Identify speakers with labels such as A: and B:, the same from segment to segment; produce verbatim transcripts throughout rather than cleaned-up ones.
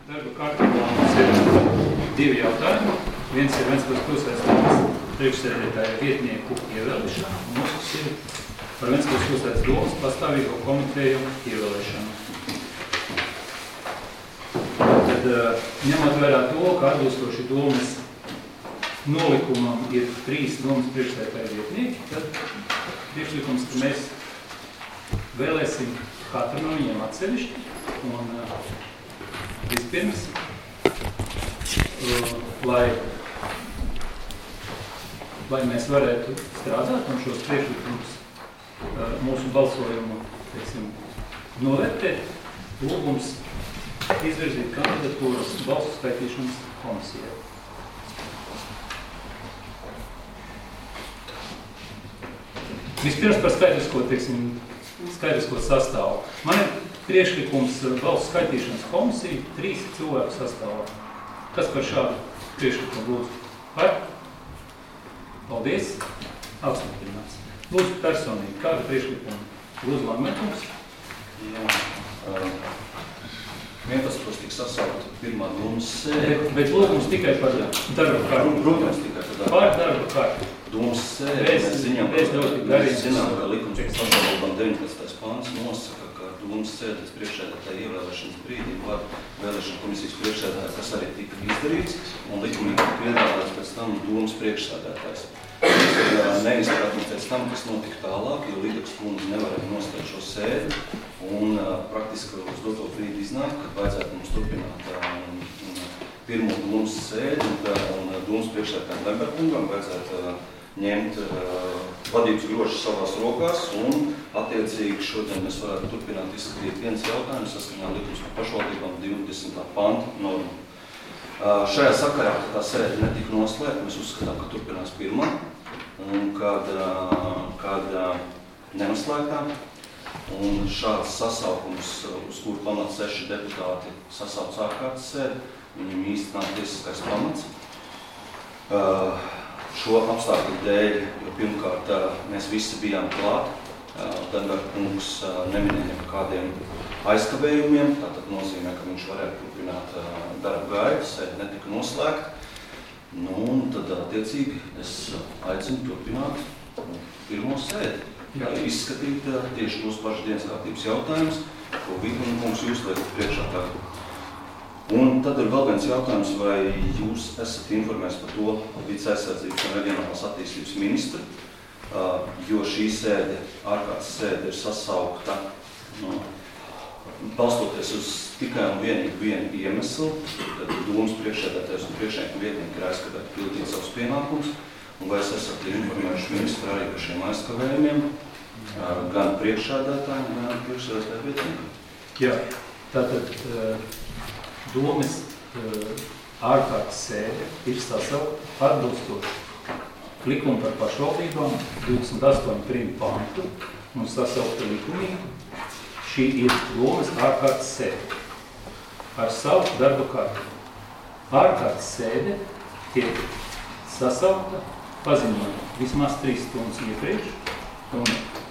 A: Darba kārtībā mums ir divi jautājumi. Viens ir Ventspils pilsētas priekšsēdētāja vietnieku ievēlēšana, un otrs ir par Ventspils pilsētas domas pastāvīgo komiteju ievēlēšanu. Tad, ņemot vērā to, ka atbilstoši domas nolikumam ir trīs domas priekšsēdētāja vietnieki, tad priekšlikums, ka mēs vēlēsim katru no viņiem atsevišķi, un vispirms, lai, lai mēs varētu strādāt un šos priekšlikumus mūsu balsojumu, teiksim, novērtēt, lūgums izvirzīt kandidatūras balsu skaitīšanas komisijai. Vispirms par skaidrisko, teiksim, skaidrisko sastāvu. Man ir priekšlikums balsu skaitīšanas komisiju trīs cilvēku sastāvā. Kas par šādu priekšlikumu lūdzu? Par? Paldies. Apstiprināts. Lūdzu personīgi. Kāda priekšlikuma? Lūdzu Langmetums.
B: Jā. Uh, vienpadsmitos tiks sasaukt pirmā domas sēde.
A: Bet, bet lūgums tikai par darba kārtu.
B: Protams, tikai par darba
A: Par darba kārtu.
B: Domas sēde.
A: Mēs,
B: mēs ziņām,
A: mēs,
B: mēs zinām, ka likums par pašvaldībām deviņpadsmitais pāns nosaka, ka domas sēdes priekšsēdētāja ievēlēšanas brīdī var vēlēšana komisijas priekšsēdētāja, kas arī tika izdarīts, un likumīgi tika piedāvāts pēc tam domas priekšsēdētājs. Mēs neizpratām pēc tam, kas notika tālāk, jo Lidaks kundze nevarēja nostāt šo sēdi, un uh, praktiski uz doto brīdi iznāk, kad vajadzētu mums turpināt uh, pirmo domas sēdi, un, un uh, domas priekšsēdētājiem Lemberkungam vajadzētu uh, ņemt uh, vadības grožus savās rokās, un attiecīgi šodien mēs varētu turpināt izskatīt viens jautājums saskaņā likums par pašvaldībām divdesmitā panta normu. Uh, šajā sakarā, ka tā sēde netika noslēgta, mēs uzskatām, ka turpinās pirmā, un kad, uh, kad uh, nenoslēgtā, un šāds sasaukums, uz kuru pamats seši deputāti sasauc ārkārtas sēdi, viņam īsti nav tiesiskais pamats. Uh, šo apstākļu dēļ, jo pirmkārt mēs visi bijām klāt, Lemberkungs neminēja par kādiem aizkavējumiem, tātad nozīmē, ka viņš varētu turpināt darbu gaitu, sēdi netika noslēgta. Nu, un tad attiecīgi es aicinu turpināt pirmo sēdi. Jā, izskatīt tieši tos pašas dienas kārtības jautājumus, ko Vītmana kungs jūs liekat priekšā tagad. Un tad ir vēl viens jautājums, vai jūs esat informējis par to vides aizsardzības un reģionālās attīstības ministru, jo šī sēde, ārkārtas sēde ir sasaukta, no, balstoties uz tikai un vienīgi vienu iemeslu, tad domas priekšsēdētājs un priekšnieku vietnieki ir aizskatāt pildīt savus pienākumus, un vai es esat informējuši ministru arī par šiem aizkavējumiem, gan priekšsēdētājiem, gan priekšsēdētāju vietnieku?
A: Jā, tātad domas ārkārtas sēde ir sasaukta atbilstoši likumu par pašvaldībām divdesmit astoņi prim pantu un sasaukta likumīgi. Šī ir domas ārkārtas sēde ar savu darbu kārtību. Ārkārtas sēde tiek sasaukta, paziņojot vismaz trīs stundas iepriekš, un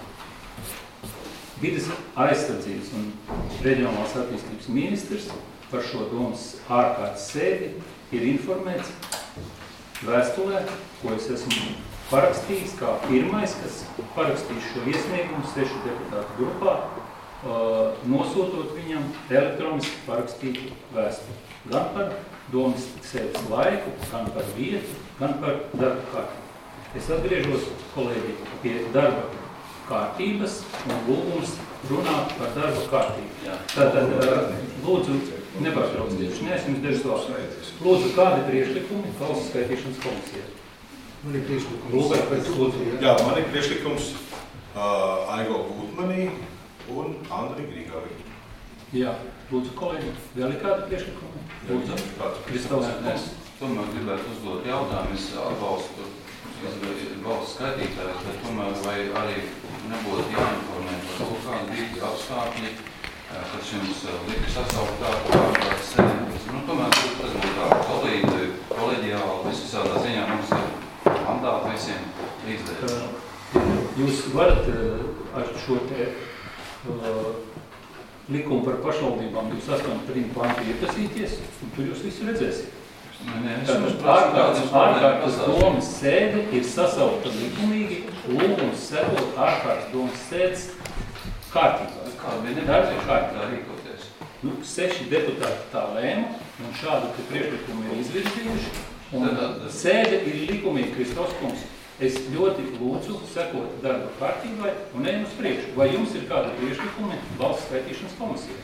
A: vides aizsardzības un reģionālās attīstības ministrs par šo domas ārkārtas sēdi ir informēts vēstulē, ko es esmu parakstījis, kā pirmais, kas parakstīs šo iesniegumu sešu deputātu grupā, uh, nosūtot viņam elektroniski parakstītu vēstuli. Gan par domas sēdes laiku, gan par vietu, gan par darba kārtību. Es atgriežos, kolēģi, pie darba kārtības un lūgums runāt par darba kārtību. Tātad, uh, lūdzu, nepārtrauciet, es jums dažas vārds. Lūdzu, kādi priekšlikumi balsu skaitīšanas komisijā?
C: Man ir priekšlikums.
A: Lūdzu, lūdzu.
C: Jā, man ir priekšlikums uh, Aigo Gutmanī un Andri Grigavi.
A: Jā, lūdzu, kolēģi, vēl ir kādi priekšlikumi? Lūdzu, Kristovs.
D: Es tomēr gribētu uzdot jautājumu, es atbalstu balsu skaitītājus, bet tomēr vai arī nebūtu jāinformē par to, kādi bija apstākļi, kad šim lika sasaukt tādu ārkārtas sēdi. Nu, tomēr tas būtu tā kolēģi, kolēģiāli, visu visādā ziņā mums ir mandāti visiem līdzdarīt.
A: Jūs varat ar šo te likumu par pašvaldībām divdesmit astoņi pirmā pantu iepazīties, un tur jūs visu redzēsiet. Ārkārtas ārkārtas domas sēde ir sasaukta likumīgi, lūgums sekot ārkārtas domas sēdes kārtībā.
D: Kāda bija nepieciešama tā rīkoties?
A: Nu, seši deputāti tā lēma, un šādu te priekšlikumu ir izvirzījuši, un sēde ir likumīgi, Kristos kungs. Es ļoti lūdzu sekot darba kārtībai un ejam uz priekšu. Vai jums ir kādi priekšlikumi valsts skaitīšanas komisijai?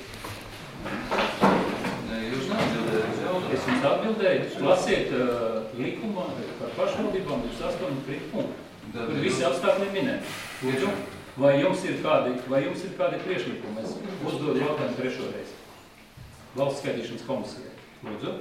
D: Jūs neatbildējat uz jautājumu.
A: Es jums atbildēju, lasiet uh, likuma par pašvaldībām divdesmit astoņi pirmā punktu. Tur visi apstākļi minēt. Lūdzu, vai jums ir kādi, vai jums ir kādi priekšlikumi? Es uzdodu jautājumu trešo reizi. Valsts skaitīšanas komisijai. Lūdzu.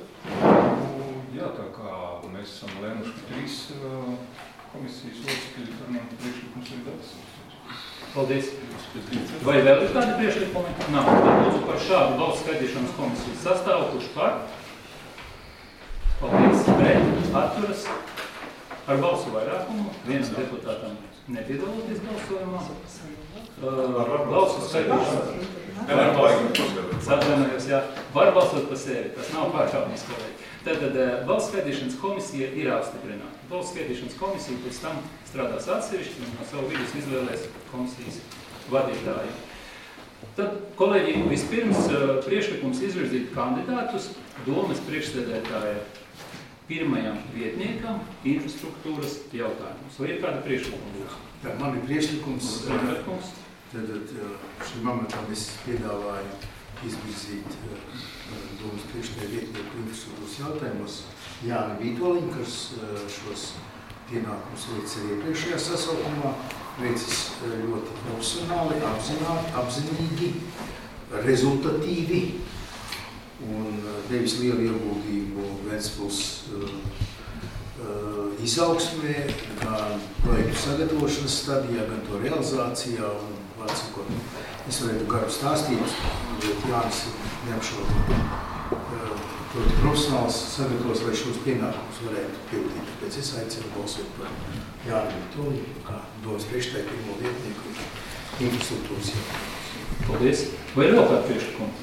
E: Jā, tā kā mēs esam lēmuši, ka trīs uh, komisijas locekļi, tad man priekšlikums ir tāds.
A: Paldies. Vai vēl ir kādi priekšlikumi? Nav. Lūdzu par šādu valsts skaitīšanas komisijas sastāvu, kurš par? Paldies. Pret. Atturas. Ar balsu vairākumu. Viens deputātam nepiedaloties balsojumā. Uh, balsu skaitīšanas. Atvainojos, jā. Var balsot par sevi. Tas nav pārkāpums, kolēģi. Tātad valsts skaitīšanas komisija ir apstiprināta. Valsts skaitīšanas komisija pēc tam strādās atsevišķi un no savu vidus izvēlēs komisijas vadītāju. Tad, kolēģi, vispirms priekšlikums izvirzīt kandidātus domas priekšsēdētāja pirmajam vietniekam infrastruktūras jautājumus. Vai ir kāda priekšlikuma?
F: Jā, man ir priekšlikums.
A: Priekšlikums.
F: Tad šim amatam es piedāvāju izvirzīt domas priekšsēdētāja vietnieku infrastruktūras jautājumos Jāni Vītoliņu, kas šos pienākumus veicis arī iepriekšējā sasaukumā, veicis ļoti profesionāli, apzināti, apzinīgi, rezultatīvi un devis lielu ieguldījumu Ventspils uh, uh, izaugsmē, gan projektu sagatavošanas stadijā, gan to realizācijā. Un, vārdsakot, es varētu garu stāstīt, bet Jānis neapšaubīt uh, profesionāls sagatavos, lai šos pienākumus varētu pildīt. Tāpēc es aicinu balsot par Jāni Vītoliņu, kā domas priekšsēdētāja pirmo vietnieku infrastruktūras jautājumus.
A: Paldies. Vai ir vēl kādi priekšlikumi?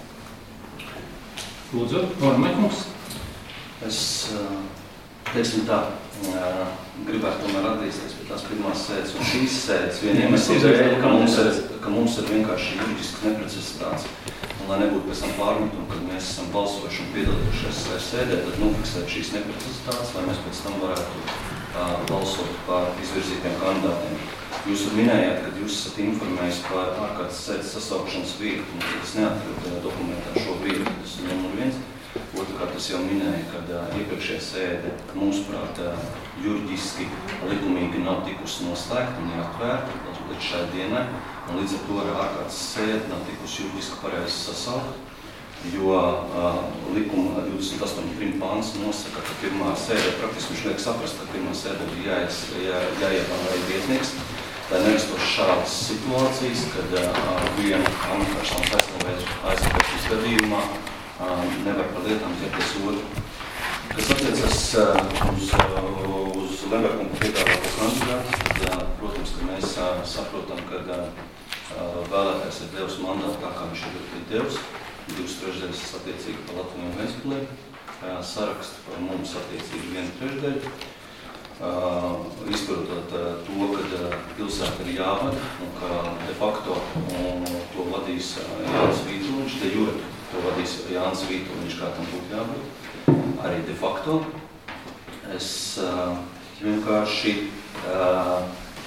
A: Lūdzu, Ormekungs.
B: Es, teiksim tā, gribētu tomēr atgriezties pie tās pirmās sēdes un šīs sēdes. Viena iemesla dēļ, ka mums ir, ka mums ir vienkārši juridisks neprecizitāts. Un lai nebūtu pēc tam pārmetumu, kad mēs esam balsojuši un piedalījušies sēdē, tad nofiksēt šīs neprecizitātes, lai mēs pēc tam varētu uh, balsot par izvirzītiem kandidātiem. Jūs minējāt, ka jūs esat informējis par ārkārtas sēdes sasaukšanas vietu, un es neatradu dokumentā šo vietu, tas ir numur viens. Otrkārt, es jau minēju, ka uh, iepriekšējā sēde, mūsuprāt, uh, juridiski likumīgi nav tikusi noslēgta un atvērta līdz šai dienai, un līdz ar to ar ārkārtas sēde nav tikusi juridiski pareizi sasaukt, jo uh, likuma divdesmit astoņi pirmā pants nosaka, ka pirmā sēde, praktiski viņš liek saprast, ka pirmā sēde ir jāies, jā, jāievēlē vietnieks, lai neristos šādas situācijas, kad uh, vienu amatpersonu aizstāvēšanas gadījumā uh, nevar par lietām ķerties otru. Kas attiecas uh, uz, uh, uz Lemberkungu piedāvāto kandidātu, tad, uh, protams, ka mēs uh, saprotam, ka uh, vēlētājs ir devis mandātu, tā kā viņš ir devis, divas trešdaļas attiecīgi par Latviju un Ventspili, uh, sarakstu par mums attiecīgi viena trešdaļa. Uh, izpildot uh, to, ka uh, pilsēta ir jāvada un ka de facto uh, to vadīs uh, Jānis Vītoliņš, de jure to vadīs Jānis Vītoliņš, kā tam būtu jābūt. Arī de facto es uh, vienkārši, uh,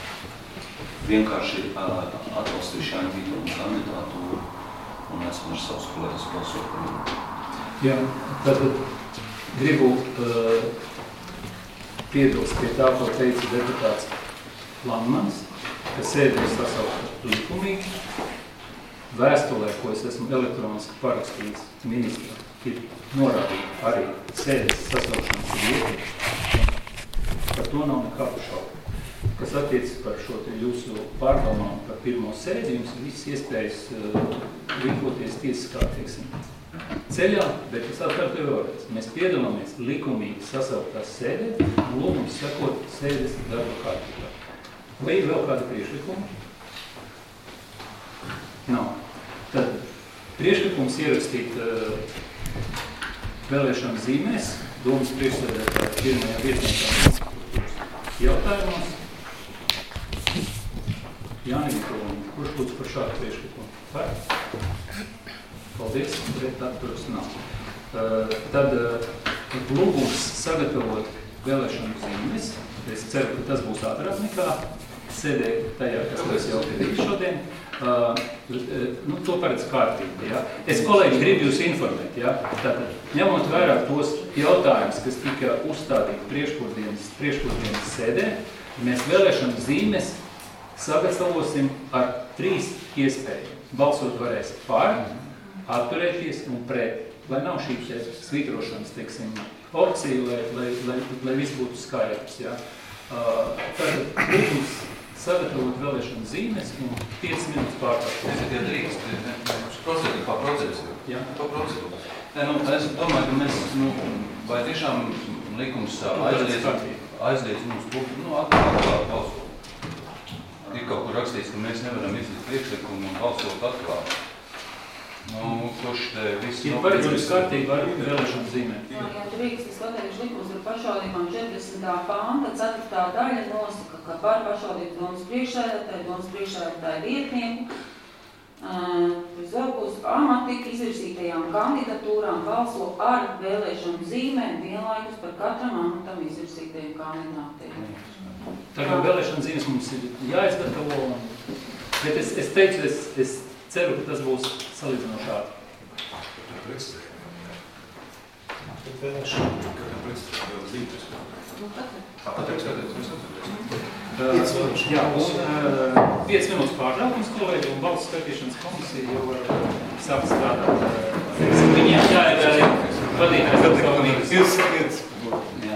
B: vienkārši uh, atbalstīšu Jāni Vītoliņu kandidatūru un esmu ar savus kolēģus balsot par viņu.
A: Jā, tad gribu uh, piebilst pie tā, ko teica deputāts Lamans, ka sēde ir sasaukta likumīgi. Vēstulē, ko es esmu elektroniski parakstījis ministra, ir norādīta arī sēdes sasaukšanas vieta. Par to nav nekādu šaubu. Kas attiecas par šo te jūsu pārdomām par pirmo sēdi, jums ir viss iespējas uh, rīkoties tiesiskā, teiksim, ceļā, bet es atkārtoju vēlreiz. Mēs piedalāmies likumīgi sasauktās sēdē un lūgums sekot sēdes darba kārtībā. Vai ir vēl kāda priekšlikuma? Nav. Tad priekšlikums ierakstīt uh, vēlēšanu zīmēs domas priekšsēdētāja pirmajā vietniekā jautājumos. Jāni Vitoliņa, kurš būtu par šādu priekšlikumu? Par? Paldies, pret atturas nav. Uh, tad uh, lūgums sagatavot vēlēšanu zīmes. Es ceru, ka tas būs ātrāk nekā sēdē tajā, kas mēs jau ir šodien. Uh, nu, to paredz kārtīgi. Ja? Es, kolēģi, gribu jūs informēt. Ja? Tātad, ņemot vērā tos jautājumus, kas tika uzstādīti priekšpusdienas, priekšpusdienas sēdē, mēs vēlēšanu zīmes sagatavosim ar trīs iespēju. Balsot varēs par, atturēties un pret. Lai nav šī svītrošanas, teiksim, opcija, lai, lai, lai, lai viss būtu skaidrs. Ja? Uh, tad lūgums sagatavot vēlēšanu zīmes un piecas minūtes pārtraukums.
D: Es tikai drīkst, procedūra, kā procedūra.
A: Jā.
D: Kā procedūra. Nē, nu, es domāju, ka mēs, nu, vai tiešām likums aizliedz, aizliedz mums, nu, atklāt balsot. Ir kaut kur rakstīts, ka mēs nevaram izlikt priekšlikumu un balsot atklāt. Nu, kurš te viss...
A: Ir paredzams kārtībā ar vēlēšanu zīmē.
G: Jā, jā, drīkst, es pateicu likums ar pašvaldībām četrdesmitā panta, ceturtā daļa nosaka, ka par pašvaldības domas priekšsēdētāju, domas priekšsēdētāju vietnieku, uz vēl būs amati izvirzītajām kandidatūrām balso ar vēlēšanu zīmēm vienlaikus par katram amatam izvirzītajiem kandidātiem.
A: Tā kā vēlēšanu zīmes mums ir jāizgatavo, bet es, es teicu, es, es ceru, ka tas būs salīdzinoši ātri.
C: Kā predstrēja? Kā vēlēšana? Kā predstrēja vēl zīmes? Kā pateiks,
A: kādēļ? Jā, un piecas minūtes pārtraukums, kolēģi, un balsu skaitīšanas komisija jau var sākt strādāt. Viņiem jāiet arī vadītājs apstāvīgs.
C: Jūs sakiet.
D: Jā.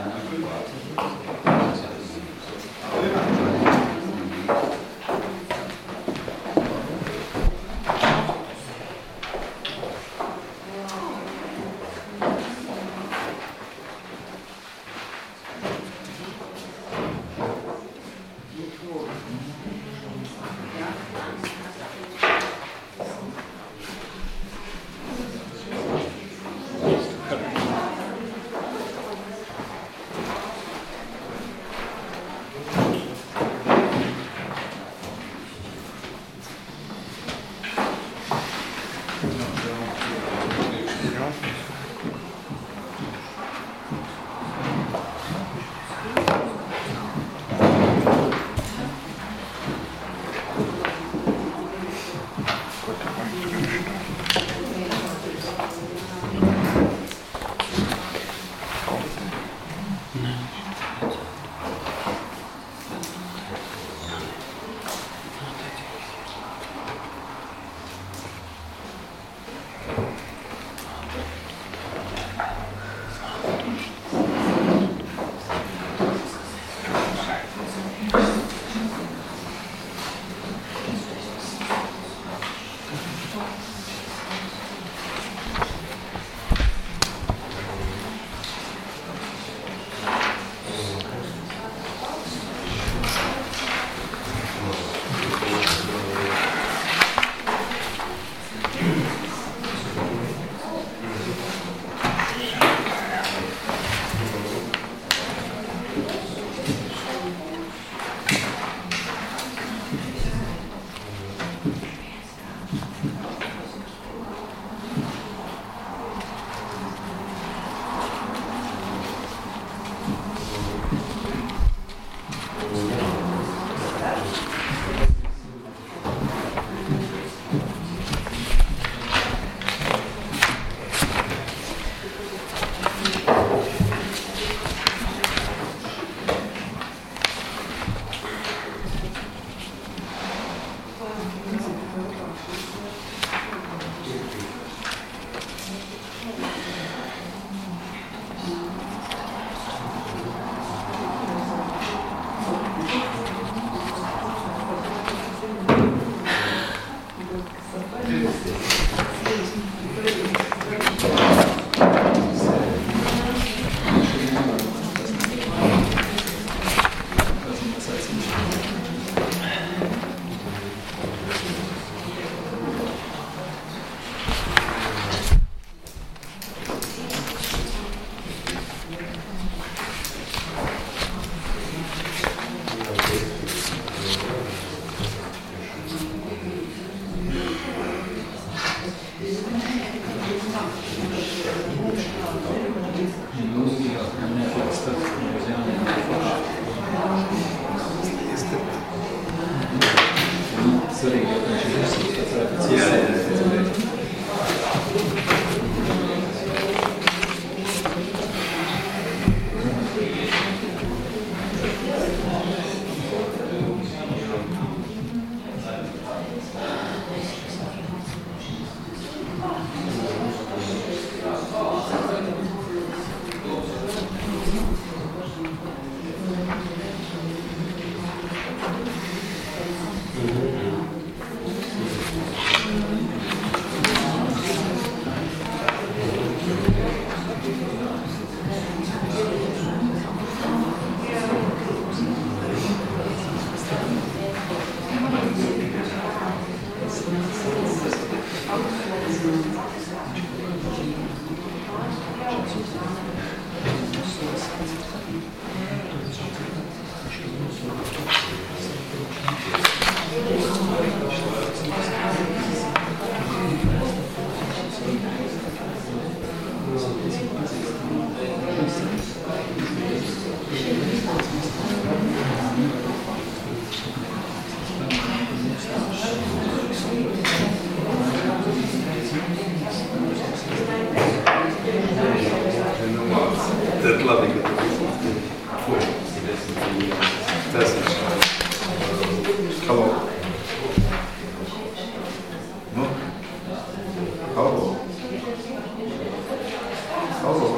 C: Tad labi, ka tas ir. Halo. Nu? Halo. Halo.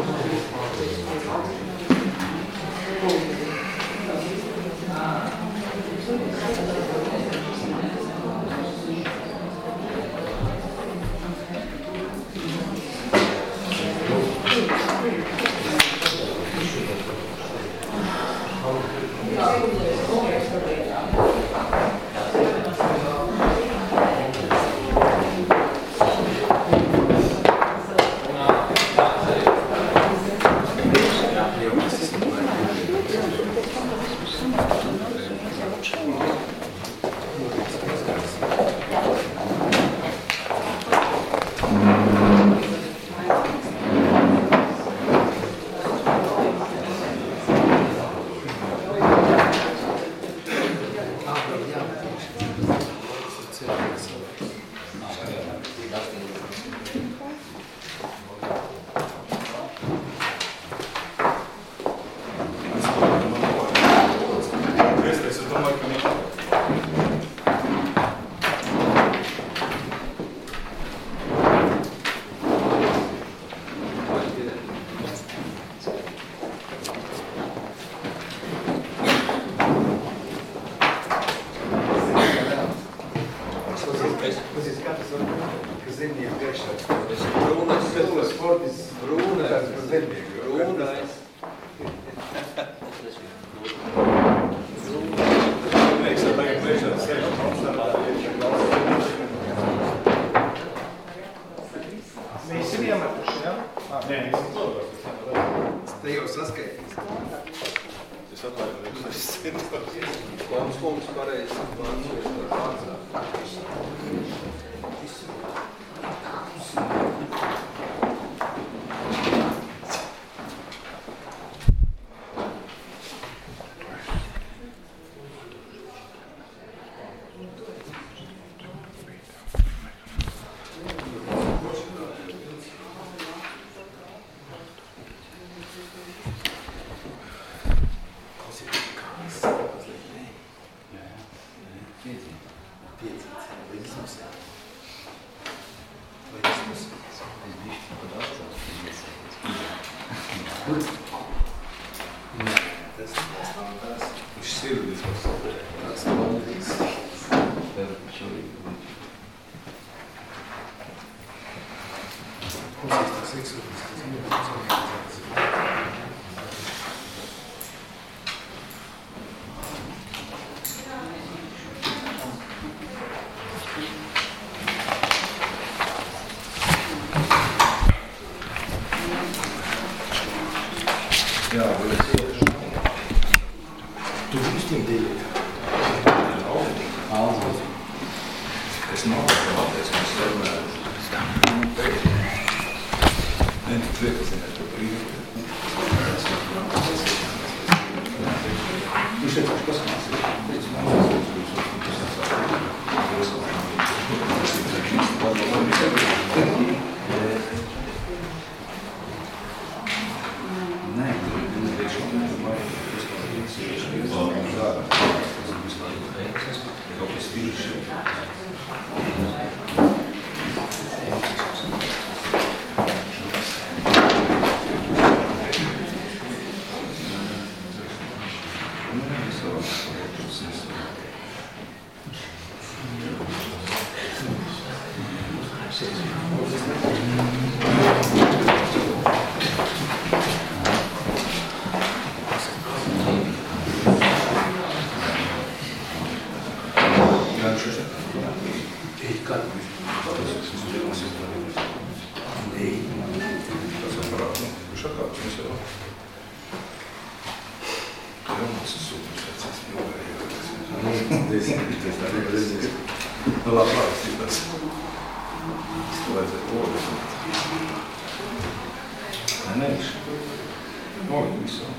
C: Nē, nevis. Noviet visu.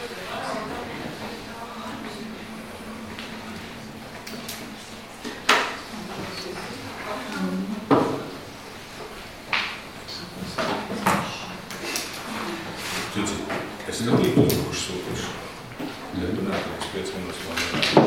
C: Cici, es skatīju, kurš sūtīšu. Ja tu nākamais piec minūtes man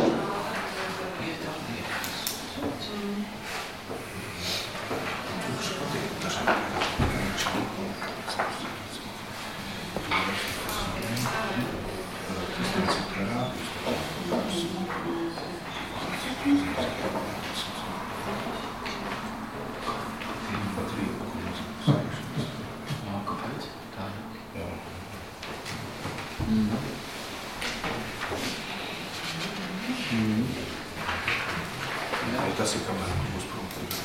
C: tas ir kamēr būs prūtības.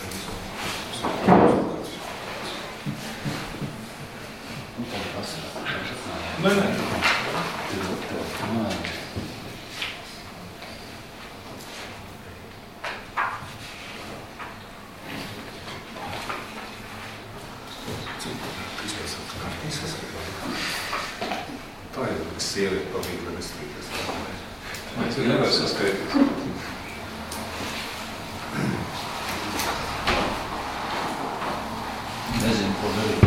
C: Nē, nē. Tā ir sieviete pamīgla nestrīgas.
E: Es jau nevaru saskaitīt.
D: Nezinu, ko darīt.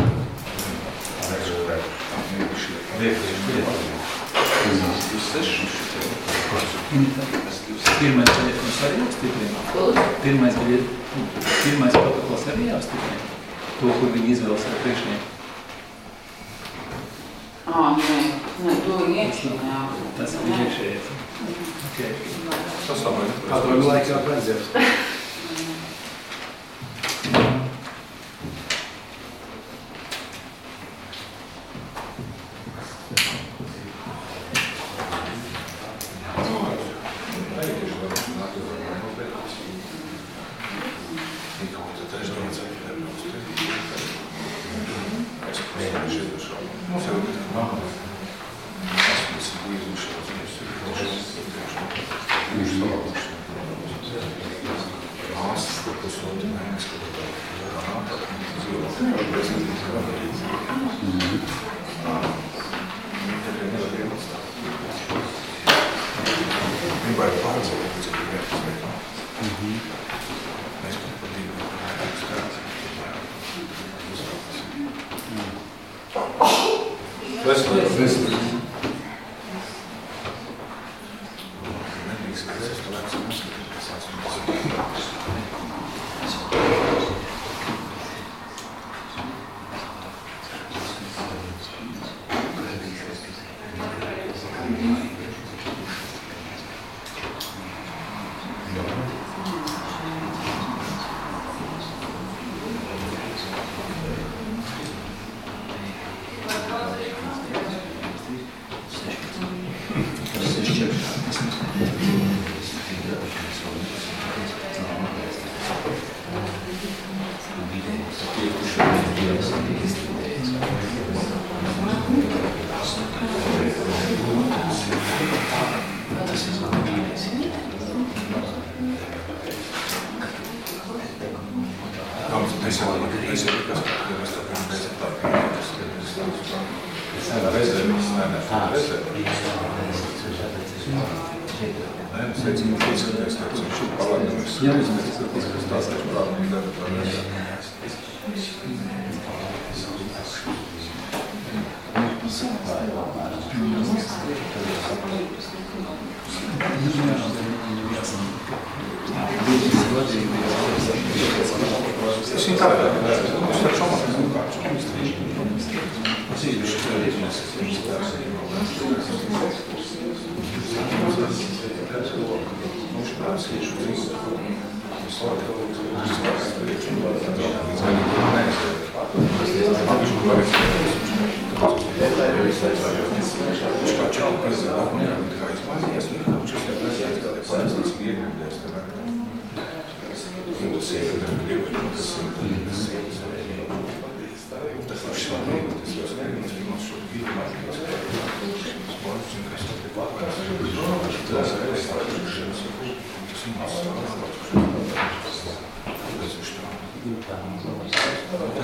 A: Pirmais telefons arī jāapstiprina. Pirmais, pirmais protokols arī jāapstiprina. To, kur viņi izvēlas ar priekšnieku.
G: Ā, nē, nē, to ir iekšēnē.
A: Tas ir iekšējais. Okay.
C: Tas labāk.
F: Kādu laiku jāpredzēt?
C: Tas ir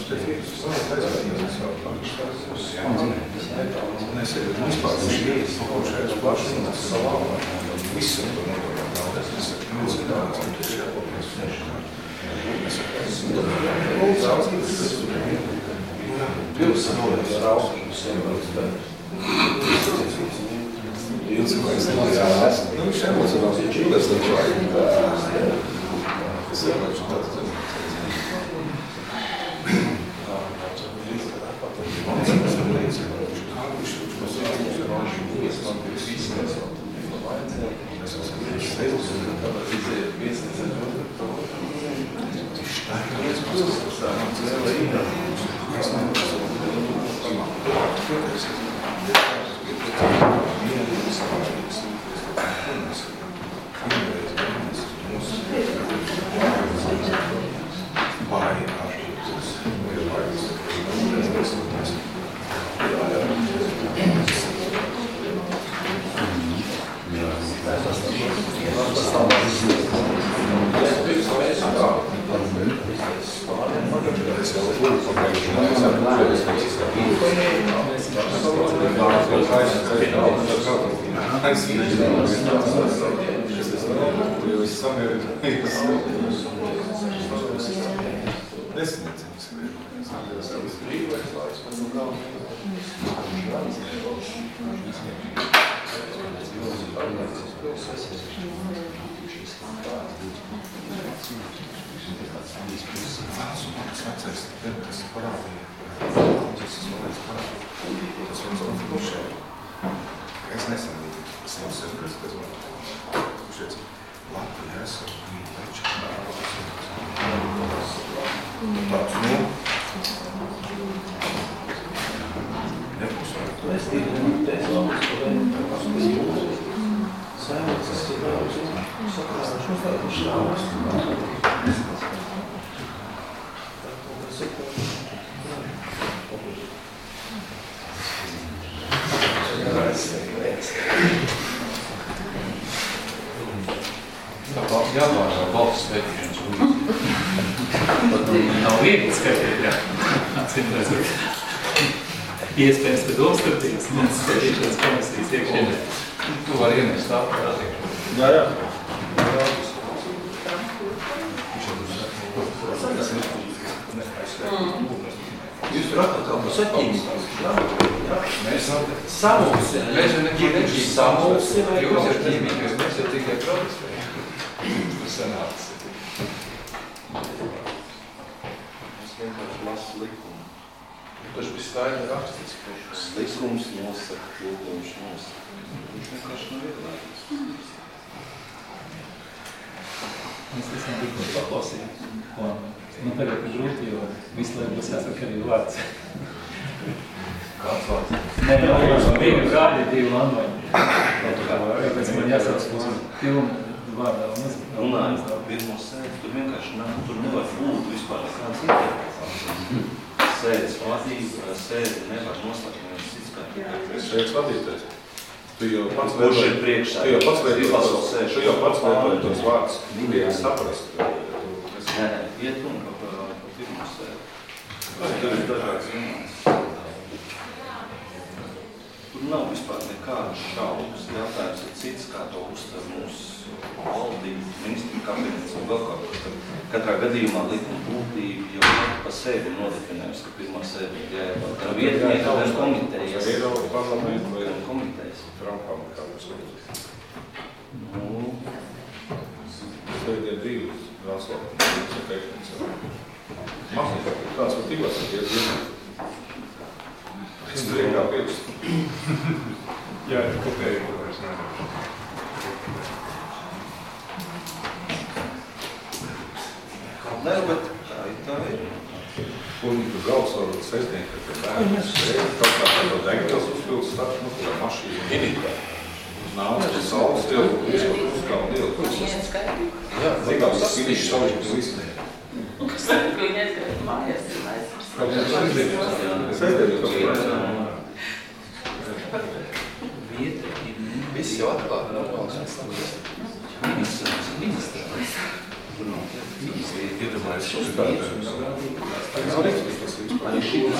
A: Iespējams, ka domstarpības skatīšanas komisijas iekšēnē.
D: Tu vari iemest tā, tā tiek.
B: Jā, jā. Jūs rakāt kā par septiņas.
D: Mēs samulsi. Mēs jau nekī nekī samulsi. Jūs jau ķīmīgas, mēs jau tikai protestējam. Tas sanāks.
B: Es vienkārši lasu likumu.
D: Tas bija skaidri rakstīts.
B: Likums nosaka, lūgums nosaka. Viņš vienkārši nav ieglādījis.
A: Mēs esam tikko paklausīt. Nu, tagad ir grūti, jo visu laiku būs jāsaka arī vārds.
D: Kāds vārds?
A: Nē, jau vienu gādi, divu landoņu. Tāpēc man jāsauc uz pilnu vārdā.
B: Runājot, pirmo sēdi, tur vienkārši nav, tur nevar būt vispār nekāds interpretācijas. Sēdes vadība, sēdi nevar noslēgt neviens cits kā tikai.
C: Sēdes vadītājs. Tu jau pats
B: Kurš ir priekšā?
C: Tu jau pats lietoji
B: sēžu.
C: Tu jau pats lietoji tos vārdus. Gribēji saprast.
B: Nē, iet un pa, pa, pa pirmo sēdi. Tur ir dažādas runājas. Tur nav vispār nekādas šaubas. Jautājums ir cits, kā to uztver mūsu valdība, ministri kabinets un vēl kaut ko. Katrā gadījumā likuma būtība jau pa sevi nodefinējusi, ka pirmā sēdi ir jāiebāk gan vietnieki, gan komitejas.
C: Eiropas parlamentu vai
B: gan komitejas.
C: Trumpam kā tas ir.
B: Nu,
C: Šeit ir divas translāpums, ir pēkšņas. Mākslīgi, kāds var tīvās, ka ir vienīgi. Es tur kā pirks.
E: Jā, ir kopēji, ko vairs nevar.
B: Nē, bet tā ir tā ir.
C: Un tu brauc ar sestdien, kad ir bērns. Kaut kā tāda degvielas uzpildes starp, nu, kā mašīna. Inītā. Nav, tas saules tilpu, vispār uz kā lielu. Jā, likās tas finišs sauļš visu.
G: Kas tad, ka viņi aizgāja mājās, ir aizvars?
C: Sestdien. Sestdien, kas ir.
A: Vieta ir
D: Viss jau atklāt, nav valsts.
A: ministrs. Ministrs.
C: Iedomājies, tas ir. Tas ir.
B: Arī šīs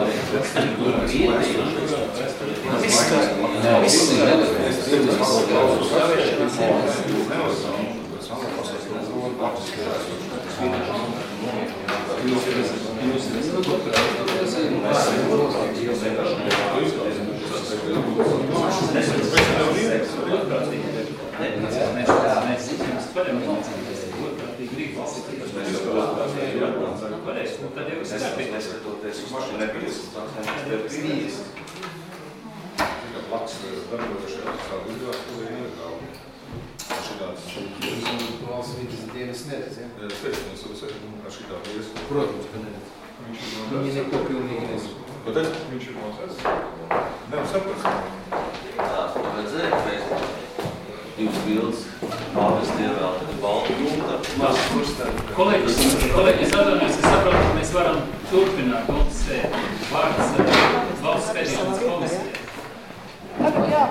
F: Protams, ka ne. Viņi neko pilnīgi nezinu.
C: Ko tad? Viņš ir nosēs? Nevar saprast.
B: Tā, redzēt, mēs divas bildes, pāvesti ievēl, tad baltu gulta.
A: Kolēģis, kolēģis atvainojas, es saprotu, ka mēs varam turpināt gultas sēdi. Vārds valsts skatīšanas komisijai.
H: Tagad jā.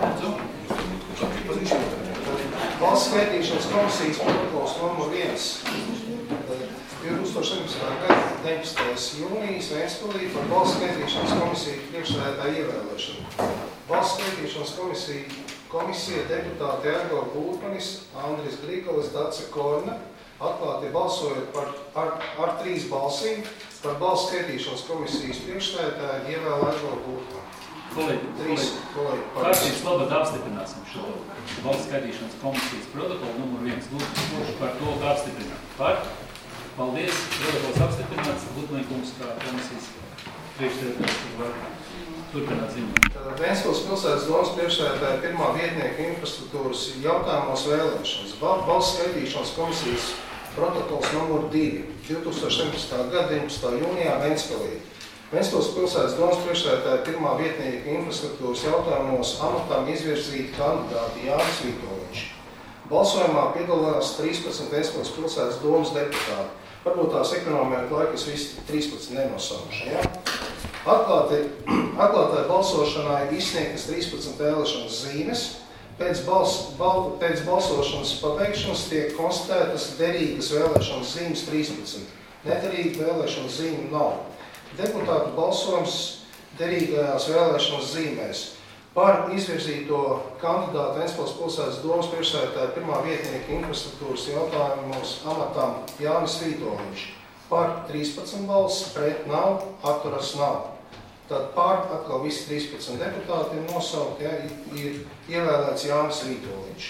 I: Valsts skaitīšanas komisijas protokols numur viens. divs tūkstoš septiņpadsmitā gada deviņpadsmitais jūnijas Ventspilī par valsts skaitīšanas komisiju priekšsēdētāju ievēlēšanu. Valsts skaitīšanas komisija, komisija deputāti Ergo Būtmanis, Andris Grīgalis, Dace Korna atklāti balsojot par, ar, ar trīs balsīm par valsts skaitīšanas komisijas priekšsēdētāju ievēl Ergo Būtmani.
A: Kolēģi,
I: Trīs kolēģi.
A: Kārtības labad apstiprināsim šo valsts skaitīšanas komisijas protokolu numur viens. Lūdzu, par to apstiprināt. Par? Paldies. Protokols apstiprināts. Būtmaņa kungs kā komisijas priekšsēdētājs var turpināt ziņot.
I: Ventspils pilsētas domas priekšsēdētāja pirmā vietnieka infrastruktūras jautājumos vēlēšanas. Valsts skaitīšanas komisijas protokols numur divi. divs tūkstoš septiņpadsmitā gada deviņpadsmitā jūnijā Ventspilī. Ventspils pilsētas domas priekšsēdētāja pirmā vietnieka infrastruktūras jautājumos amatām izvirzīti kandidāti Jānis Vitoļiņš. Balsojumā piedalās trīspadsmit Ventspils pilsētas domas deputāti. Varbūt tās ekonomēt laikas visi trīspadsmit nenosaukuši, ja? Atklāti, atklātai balsošanai izsniegtas trīspadsmit vēlēšanas zīmes. Pēc, bals, bal, pēc balsošanas pabeigšanas tiek konstatētas derīgas vēlēšanas zīmes trīspadsmit. Nederīga vēlēšanas zīme nav. Deputātu balsojums derīgajās vēlēšanas zīmēs. Par izvirzīto kandidātu Ventspils pilsētas domas priekšsēdētāja pirmā vietnieka infrastruktūras jautājumos amatām Jānis Vitoļiņš. Par trīspadsmit balss, pret nav, atturas nav. Tad par atkal visi trīspadsmit deputāti ir nosaukt, ja, ir ievēlēts Jānis Vitoļiņš.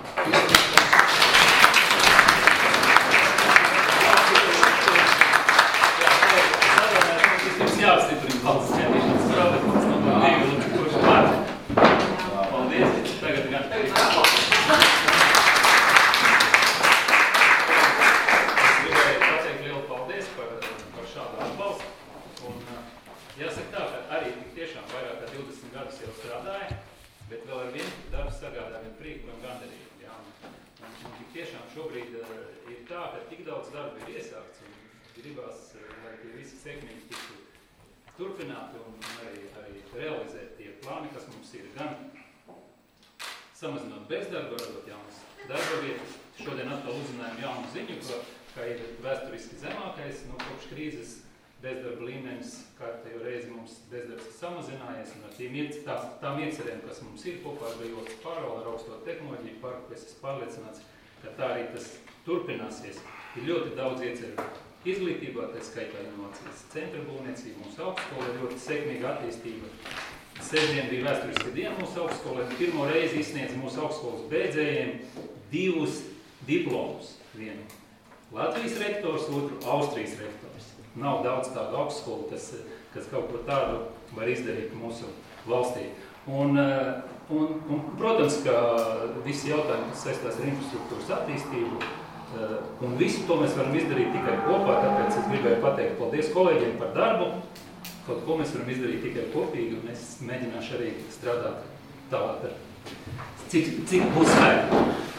A: Jāapstiprina valsts skaitīšanas protokols numur divi, kurš par. Paldies. Tagad gan. Es gribēju pateikt lielu paldies par, par šādu atbalstu. Un jāsaka tā, ka arī tik tiešām vairāk kā divdesmit gadus jau strādāja, bet vēl ar vienu darbu sagādā vien prieku un gandarījumu. Jā. Un, un tik tiešām šobrīd ir tā, ka tik daudz darba ir iesākts un gribās, lai tie visi sekmīgi tiktu turpināt un arī, arī realizēt tie plāni, kas mums ir gan samazinot bezdarbu, radot jaunas darba vietas. Šodien atkal uzzinājām jaunu ziņu, ka, ka ir vēsturiski zemākais, no kopš krīzes bezdarba līmenis, kārtējo reizi mums bezdarbs ir samazinājies, un ar tiem, tā, tām iecerēm, kas mums ir kopā ar Brīvotas pārvaldu, ar augsto tehnoloģiju parku, es esmu pārliecināts, ka tā arī tas turpināsies. Ir ļoti daudz ieceru izglītībā, tā skaitā inovācijas centra būvniecība, mūsu augstskola ir ļoti sekmīga attīstība. Sestdien bija vēsturiska diena mūsu augstskolē, pirmo reizi izsniedz mūsu augstskolas beidzējiem divus diplomus. Vienu Latvijas rektors, otru Austrijas rektors. Nav daudz tādu augstskolu, kas, kas kaut ko tādu var izdarīt mūsu valstī. Un, un, un protams, ka visi jautājumi, kas saistās ar infrastruktūras attīstību, un visu to mēs varam izdarīt tikai kopā, tāpēc es gribēju pateikt paldies kolēģiem par darbu. Kaut ko mēs varam izdarīt tikai kopīgi, un es mēģināšu arī strādāt tālāk ar cik, cik būs spēki.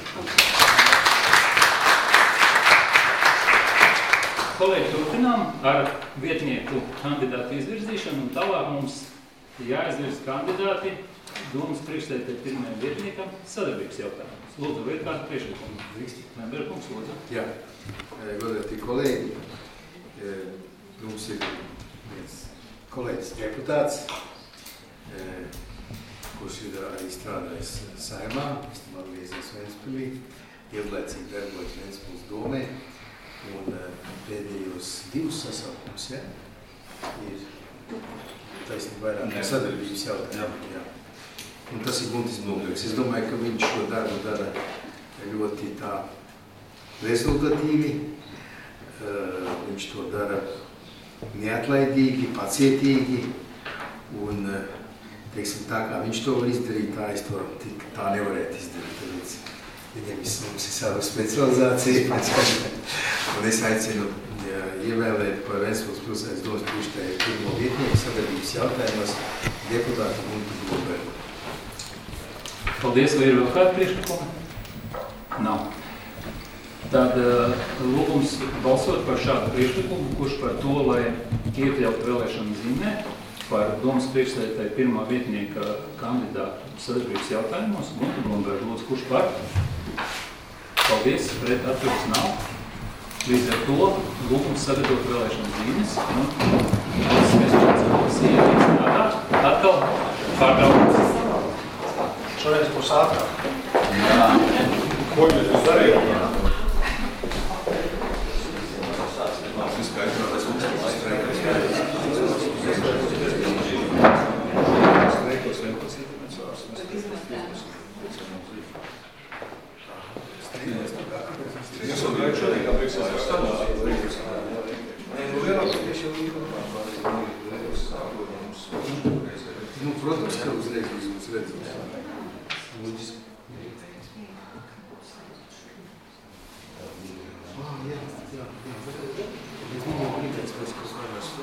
A: Kolēģi, turpinām ar vietnieku kandidātu izvirzīšanu, un tālāk mums jāizvirz kandidāti domas priekšsēdētāja pirmajam vietniekam sadarbības jautājumus. Lūdzu, vai ir kāda priekšlikuma? Membera kungs, lūdzu.
F: Jā, godātie kolēģi, mums ir viens kolēģis deputāts, kurš ir arī strādājis Saeimā, vistamā griezies Ventspilī, ilglaicīgi darbojas Ventspils domē, un pēdējos divus sasaukumus, ja, ir taisnība vairāk sadarbības jautājumi. Jā. Un tas ir Guntis Bulgars. Es domāju, ka viņš šo darbu dara ļoti tā rezultatīvi. Uh, viņš to dara neatlaidīgi, pacietīgi. Un, teiksim, tā kā viņš to var izdarīt, tā es to tik, tā nevarētu izdarīt. Tāpēc viņam mums ir sava specializācija. Un es aicinu ja, ievēlēt par Ventspils pilsētas domas priekšstāju pirmo vietnieku sadarbības jautājumos deputātu Guntu Bulgaru.
A: Paldies, vai ir vēl kādi priekšlikumi? Nav. Tad lūgums balsot par šādu priekšlikumu, kurš par to, lai iekļautu vēlēšanu zīmē par domas priekšsēdētāju pirmā vietnieka kandidātu sadarbības jautājumos. Guntu Bulgaru, lūdzu, kurš par? Paldies, pret atturas nav. Līdz ar to lūgums sagatavot vēlēšanu zīmes. Un tas mēs lūdzu sievieti strādāt. Atkal pārtraukums.
I: Šoreiz būs ātrāk.
D: Jā.
C: Ko jūs darījāt?
F: Nu, protams, ka uzreiz jūs redzēs. Lūdzu. Ah, jā, jā, jā. Es viņam gribēs, kas kas varēs.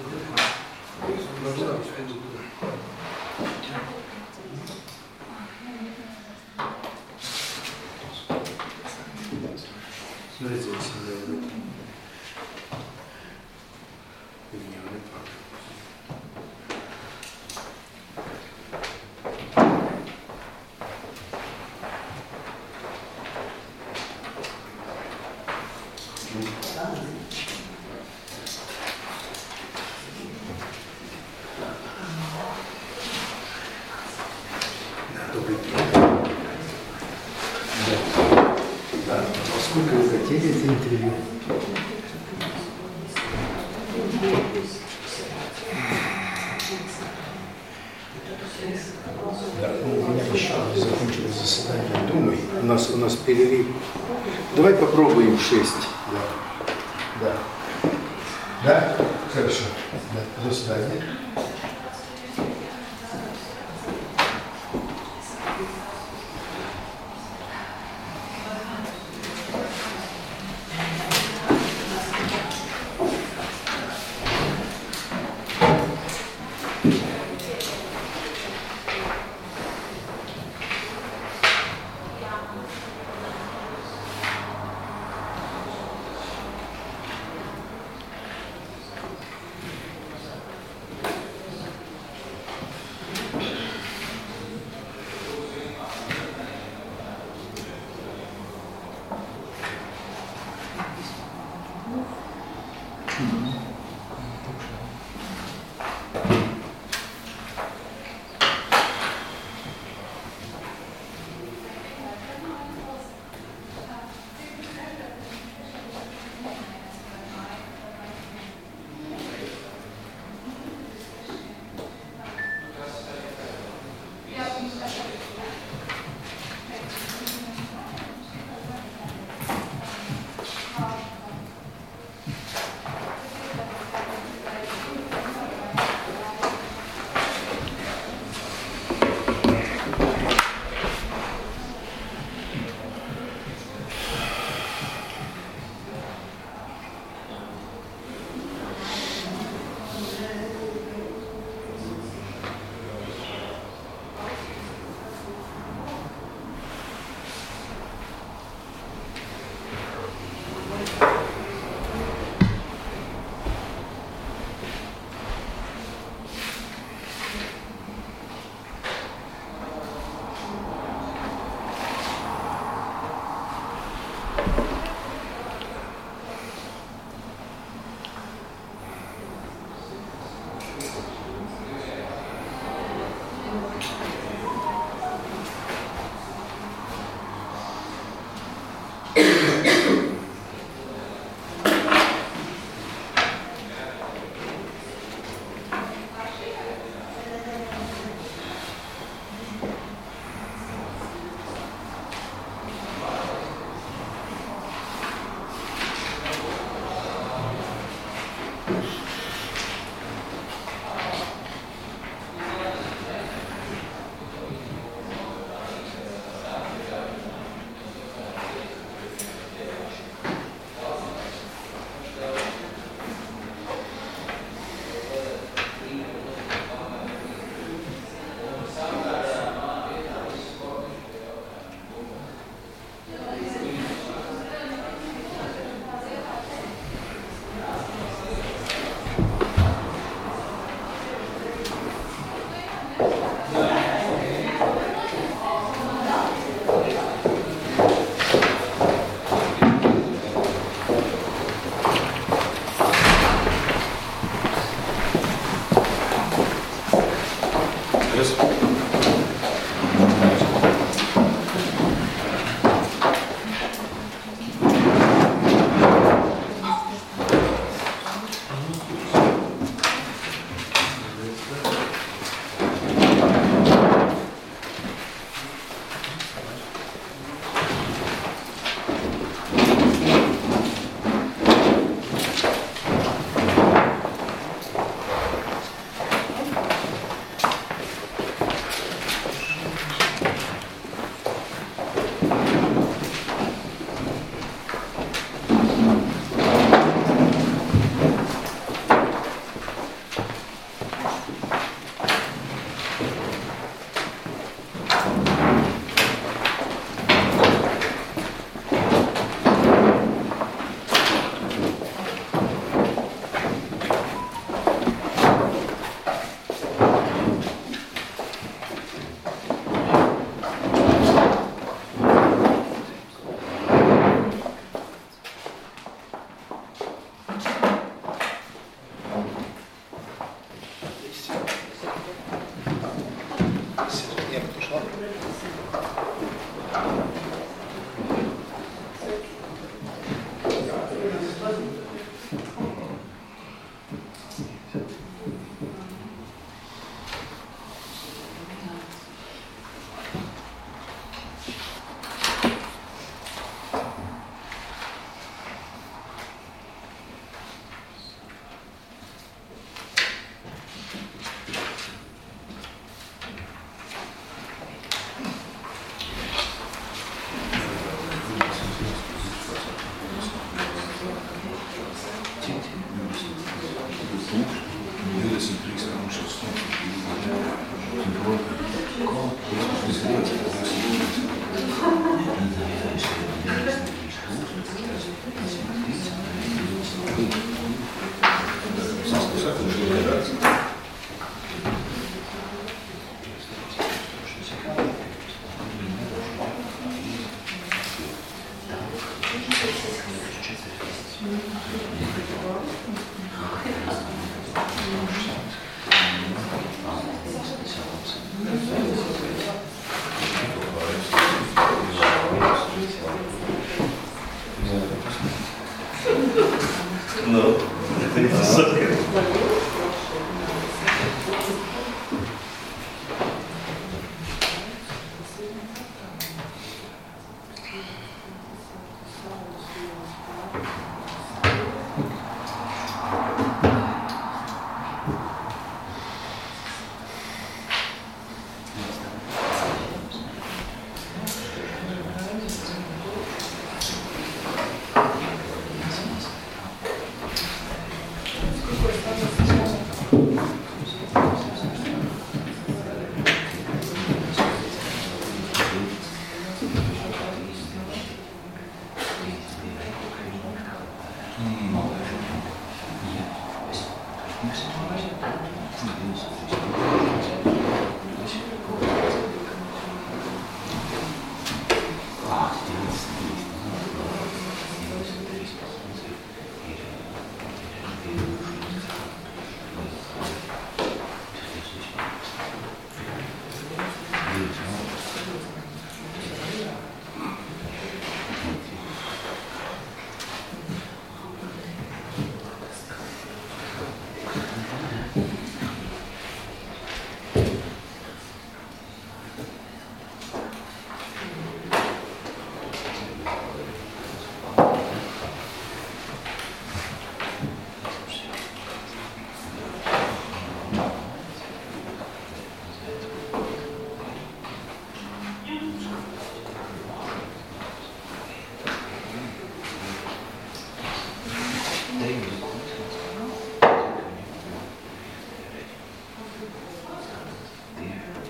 F: Redzēsim vēl, bet viņi jau nepāk. Сколько вы хотели это интервью? Да, ну, у меня еще не закончилось заседание Думы. У нас, у нас перерыв. Давай попробуем в шесть. Да. Да. Да? Хорошо. Да. До свидания.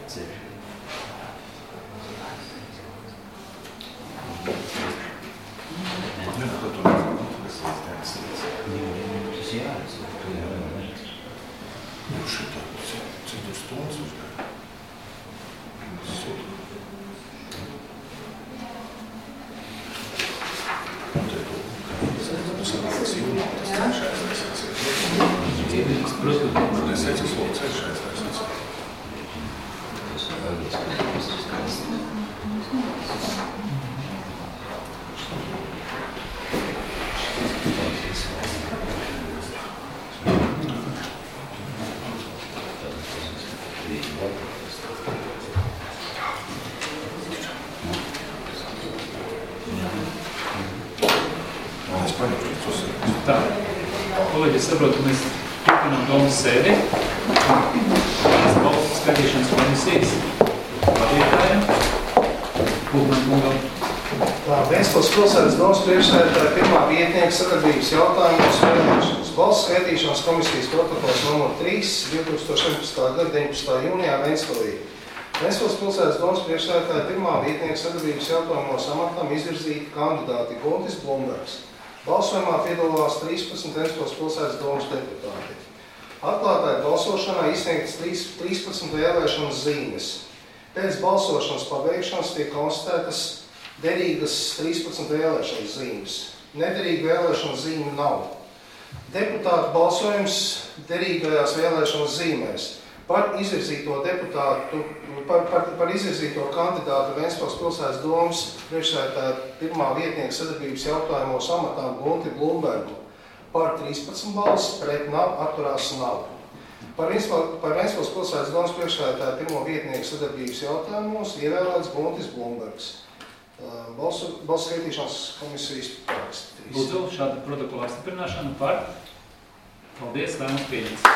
A: Tā, kolēģi, es saprotu, mēs turpinām domas sēdi. Mēs balsu skatīšanas komisijas vadītājiem. Lūdzu, kungam.
I: Tā, Ventspils pilsētas domas priekšsēdētāja pirmā vietnieka sadarbības jautājumos vēlēšanas. Balsu skaitīšanas komisijas protokols numur trīs, divtūkstoš septiņpadsmitā gada deviņpadsmitā jūnijā Ventspilī. Ventspils pilsētas domas priekšsēdētāja pirmā vietnieka sadarbības jautājumos amatam izvirzīti kandidāti Guntis Blumbergs. Balsojumā piedalās trīspadsmit Ventspils pilsētas domas deputāti. Atklātai balsošanai izsniegtas trīspadsmit vēlēšanas zīmes. Pēc balsošanas pabeigšanas tiek konstatētas derīgas trīspadsmit vēlēšanas zīmes. Nederīga vēlēšanas zīme nav. Deputātu balsojums derīgajās vēlēšanas zīmēs. Par izvirzīto deputātu, par, par, par izvirzīto kandidātu Ventspils pilsētas domas priekšsēdētāja pirmā vietnieka sadarbības jautājumos amatām Gunti Blumbergu. Par trīspadsmit balsis, pret nav, atturās nav. Par, par Ventspils pilsētas domas priekšsēdētāja pirmo vietnieku sadarbības jautājumos ievēlēts Guntis Blumbergs. Balsu, balsu skaitīšanas komisijas paraksts.
A: Lūdzu, šāda protokola apstiprināšana par. Paldies, lēmums pieņemts.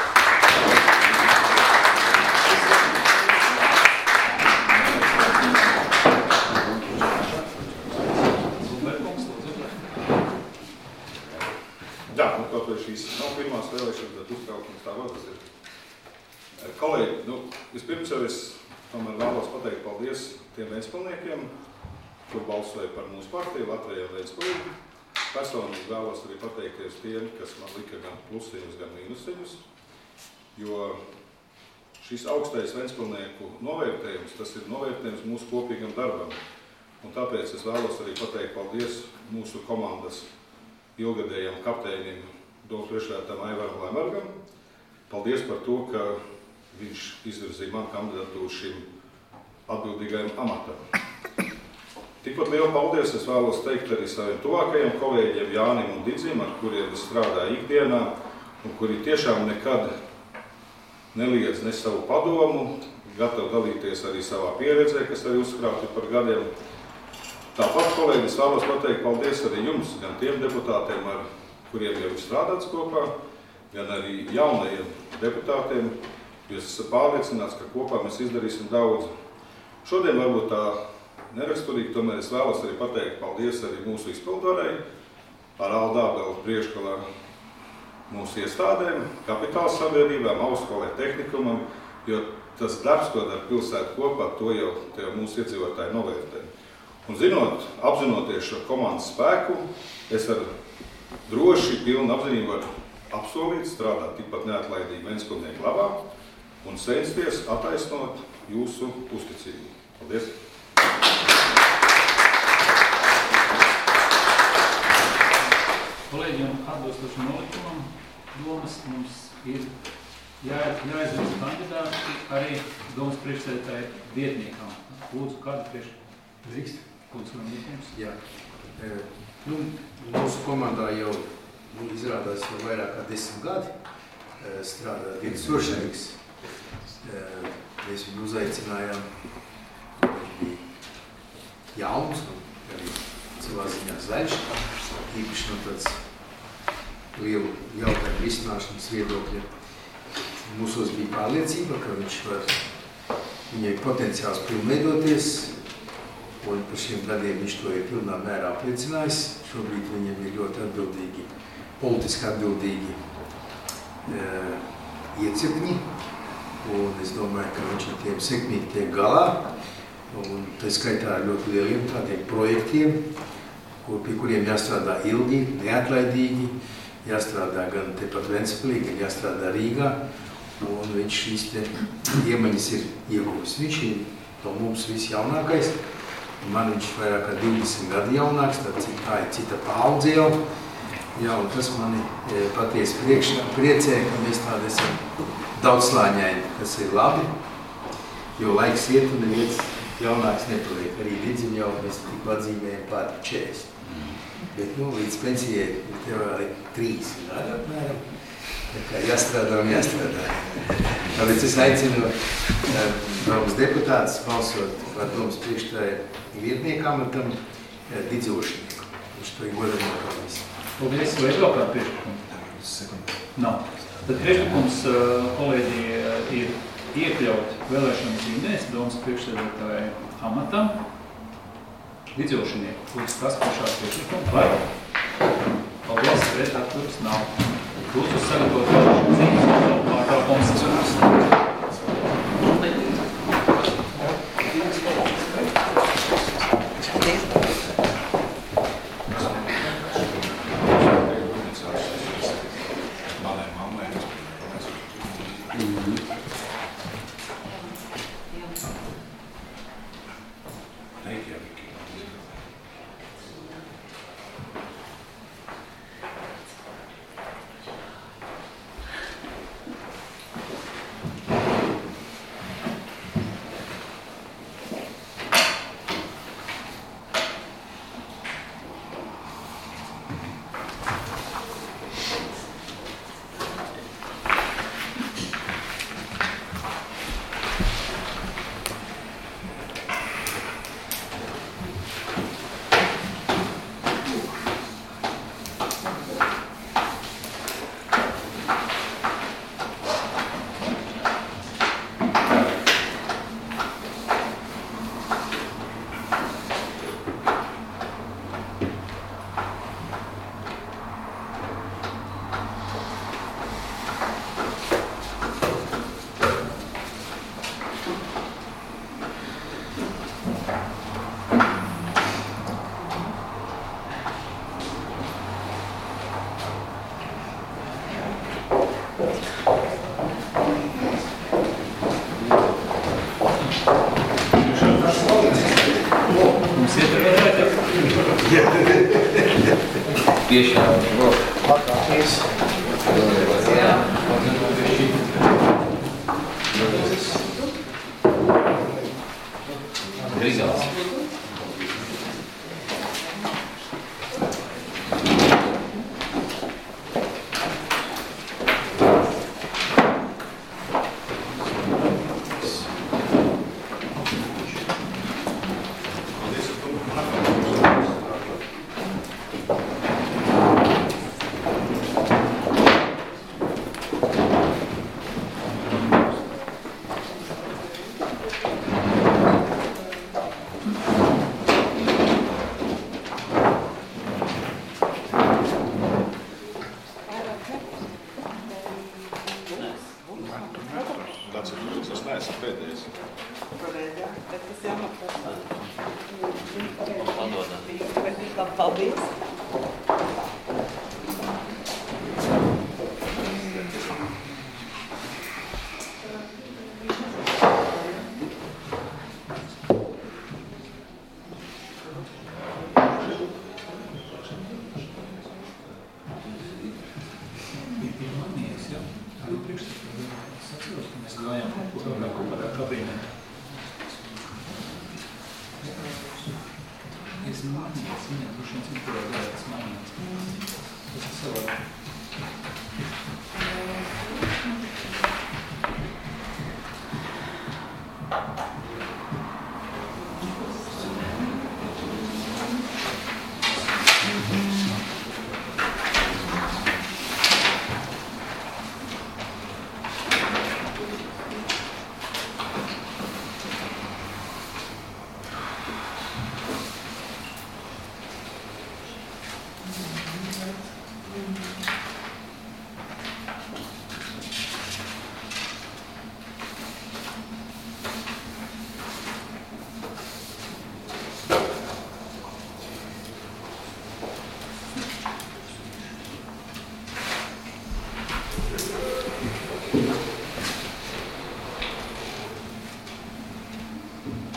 C: Jā, nu kaut vai šīs nav pirmās vēlēšanas, bet uztraukums tā vadas ir. Kolēģi, nu, vispirms jau es tomēr vēlos pateikt paldies tiem ventspilniekiem, kur balsoja par mūsu partiju Latvijā un Ventspilī. Personīgi vēlos arī pateikties tiem, kas man lika gan plusiņus, gan mīnusiņus, jo šis augstais ventspilnieku novērtējums, tas ir novērtējums mūsu kopīgam darbam. Un tāpēc es vēlos arī pateikt paldies mūsu komandas ilgadējam kapteinim domas priekšsēdētājam Aivaram Lemergam. Paldies par to, ka viņš izvirzīja man kandidatūru šim atbildīgajam amatam. Tikpat lielu paldies es vēlos teikt arī saviem tuvākajiem kolēģiem Jānim un Didzim, ar kuriem es strādāju ikdienā, un kuri tiešām nekad neliedz ne savu padomu, gatavi dalīties arī savā pieredzē, kas arī uzkrāti par gadiem. Tāpat, kolēģi, es vēlos pateikt paldies arī jums, gan tiem deputātiem, ar kuriem jau ir strādāts kopā, gan arī jaunajiem deputātiem, jo es esmu pārliecināts, ka kopā mēs izdarīsim daudz. Šodien varbūt tā neraksturīgi, tomēr es vēlos arī pateikt paldies arī mūsu izpildvarei, ar Aldābelu priekšgalā mūsu iestādēm, kapitāla sabiedrībām, augstskolē tehnikumam, jo tas darbs, ko dar pilsētu kopā, to jau, to jau mūsu iedzīvotāji novērtē. Un zinot, apzinoties šo komandas spēku, es ar droši pilnu apzinību varu apsolīt, strādāt tikpat neatlaidīgi ventspilnieku labā un censties attaisnot jūsu uzticību. Paldies!
A: Kolēģiem atbilstoši nolikumam domas mums ir jā, jāizvirza kandidāti arī domas priekšsēdētāja vietniekam. Lūdzu, kādu priekšlikumu?
F: Drīkst?
A: Lūdzu, man vietnieks.
F: Jā. E, nu, mūsu komandā jau nu, izrādās jau vairāk kā desmit gadi e, strādā viens Soršaniks. E, mēs viņu uzaicinājām, viņš bija jauns un arī savā ziņā zaļš, īpaši no tāds lielu jautājumu risināšanas viedokļa. Mūsos bija pārliecība, ka viņš var, viņai potenciāls pilnveidoties, un par šiem gadiem viņš to ir pilnā mērā apliecinājis. Šobrīd viņam ir ļoti atbildīgi, politiski atbildīgi e, iecirkņi. un es domāju, ka viņš ar tiem sekmīgi tiek galā, un tā skaitā ar ļoti lieliem tādiem projektiem, kur, pie kuriem jāstrādā ilgi, neatlaidīgi, jāstrādā gan tepat Ventspilī, gan jāstrādā Rīgā, un viņš šīs te iemaņas ir ieguvis. Viņš ir no mums visjaunākais, un man viņš vairāk kā divdesmit gadi jaunāks, tā ir cita paudze jau. Jā, un tas mani patiesi priekšā priecē, ka mēs tādi esam daudzslāņaini, kas ir labi, jo laiks iet un neviens jaunāks nepaliek. Arī Lidzim jau mēs tik atzīmējam pār četrdesmit. Bet, nu, līdz pensijai tev vēl ir trīs gadi apmēram. Tā kā jāstrādā un jāstrādā. Tāpēc es aicinu domas deputātus balsot par domas priekšstāja vietnieku amatam Didzošnieku. Viņš to ir godam nopelnījis.
A: Paldies, vai ir vēl kāda priekšlikuma? Nav. Tad priekšlikums kolēģi ir iekļaut vēlēšanu zīmēs domas priekšsēdētāja amatam Didzošnieku. Lūdzu, kas par šādu priekšlikumu var? Paldies, pret atturas nav. Lūdzu, sagatavot vēlēšanu zīmes un pārtraukums.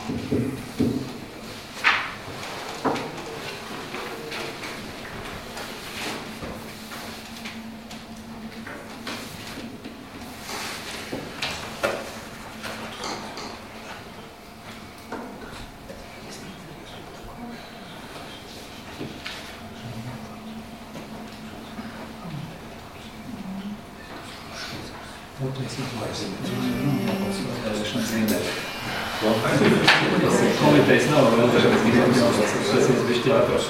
A: Komitejas nav vēl dažādas gribas, tas ir bišķi ātros.